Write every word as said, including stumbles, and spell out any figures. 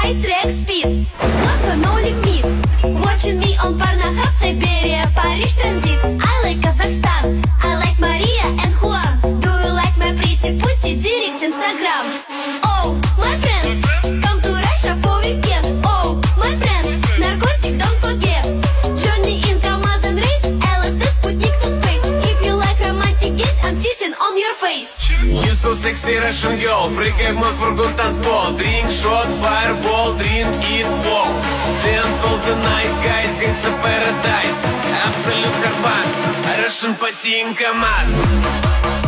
high track speed. Loco, no limit. Watching me on Pornhub, Siberia, Paris transit. I like Kazakhstan, I like Maria and Juan. Do you like my pretty pussy? Direct Instagram. Oh, my friend, come to Russia for weekend. Oh, my friend, narcotic, don't forget. Johnny in Kamaz and race, L S D, Sputnik to space. If you like romantic games, I'm sitting on your face. You so sexy Russian girl, прыгай в мой фургон танцпол. Drink shot, fireball, drink it all. Dance all the night, guys, gangsta paradise. Absolute Карпас, Russian Patin Kamaz.